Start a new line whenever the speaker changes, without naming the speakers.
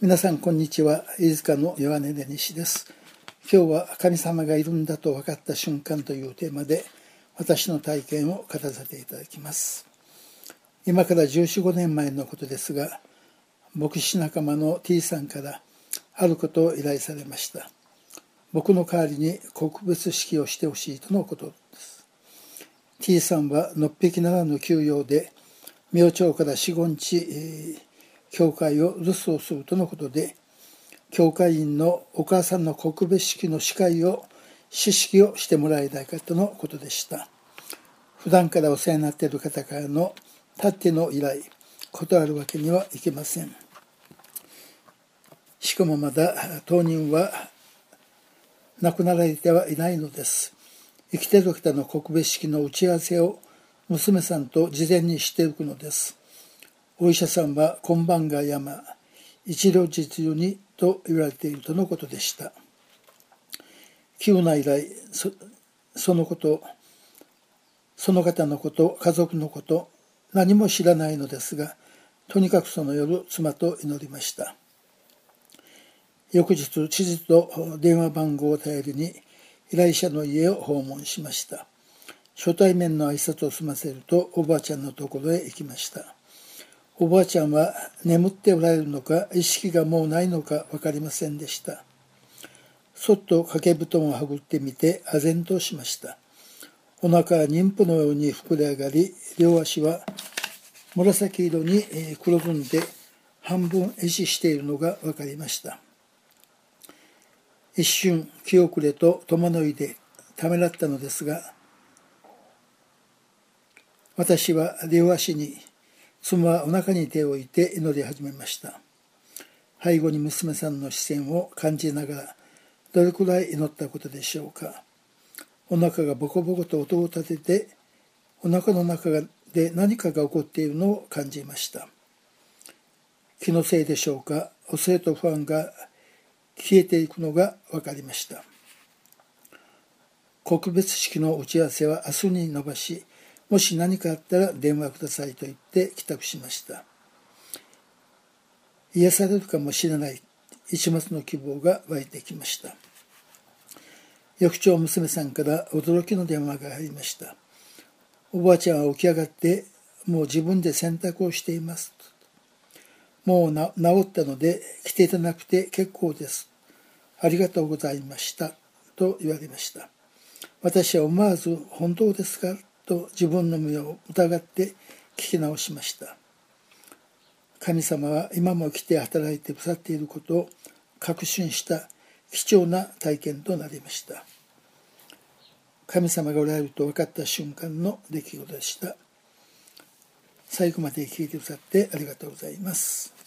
皆さんこんにちは。飯塚のヨハネデニシです。今日は神様がいるんだと分かった瞬間というテーマで私の体験を語らせていただきます。今から14、15年前のことですが、牧師仲間の T さんからあることを依頼されました。僕の代わりに告別式をしてほしいとのことです。T さんはのっぴきならぬ休養で明朝から4、5日教会を留守をするとのことで、教会員のお母さんの告別式の司会をしてもらいたいかとのことでした。普段からお世話になっている方からのたっての依頼、断るわけにはいけません。しかもまだ当人は亡くなられてはいないのです。生きている方の告別式の打ち合わせを娘さんと事前にしておくのです。お医者さんは今晩が山、一両日中にと言われているとのことでした。急な依頼、その方のこと、家族のこと、何も知らないのですが、とにかくその夜、妻と祈りました。翌日、地図と電話番号を頼りに依頼者の家を訪問しました。初対面の挨拶を済ませると、おばあちゃんのところへ行きました。おばあちゃんは眠っておられるのか意識がもうないのか分かりませんでした。そっと掛け布団をはぐってみて唖然としました。お腹は妊婦のように膨れ上がり、両足は紫色に黒ずんで半分壊死しているのが分かりました。一瞬気遅れと戸惑いでためらったのですが、私は両足に妻はお腹に手を置いて祈り始めました。背後に娘さんの視線を感じながら、どれくらい祈ったことでしょうか。お腹がボコボコと音を立てて、お腹の中で何かが起こっているのを感じました。気のせいでしょうか、恐れと不安が消えていくのが分かりました。告別式の打ち合わせは明日に延ばし、もし何かあったら電話くださいと言って帰宅しました。癒されるかもしれない一抹の希望が湧いてきました。翌朝、娘さんから驚きの電話が入りました。おばあちゃんは起き上がって、もう自分で洗濯をしています。もう治ったので来ていただかなくて結構です。ありがとうございました。と言われました。私は思わず本当ですかと自分の身を疑って聞き直しました。神様は今も来て働いてくださっていることを確信した貴重な体験となりました。神様がおられると分かった瞬間の出来事でした。最後まで聞いてくださってありがとうございます。